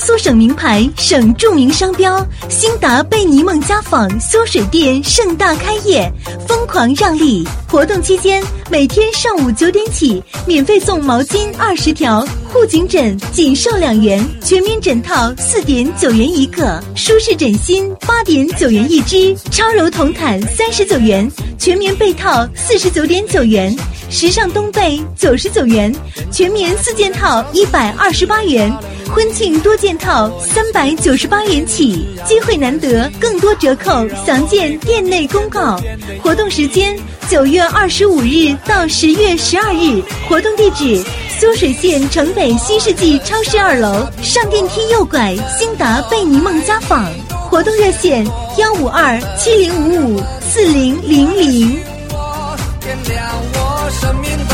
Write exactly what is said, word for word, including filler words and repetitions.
苏省名牌、省著名商标兴达贝尼梦家纺缩水店盛大开业，疯狂让利！活动期间，每天上午九点起，免费送毛巾二十条，护颈枕仅售两元，全棉枕套四点九元一个，舒适枕芯八点九元一只，超柔童毯三十九元，全棉被套四十九点九元，时尚冬被九十九元，全棉四件套一百二十八元。婚庆多件套三百九十八元起，机会难得，更多折扣详见店内公告。活动时间九月二十五日到十月十二日，活动地址苏水县城北新世纪超市二楼，上电梯右拐，兴达贝尼梦家纺。活动热线幺五二七零五五四零零零。点亮我生命